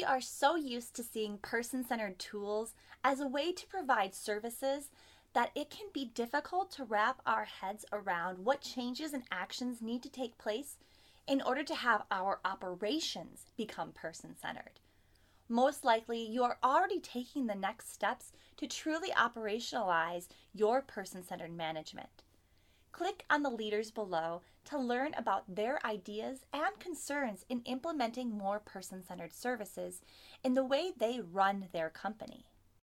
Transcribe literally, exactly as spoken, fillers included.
are so used to seeing person-centered tools as a way to provide services that it can be difficult to wrap our heads around what changes and actions need to take place in order to have our operations become person-centered. Most likely, you are already taking the next steps to truly operationalize your person-centered management. Click on the leaders below to learn about their ideas and concerns in implementing more person-centered services in the way they run their company.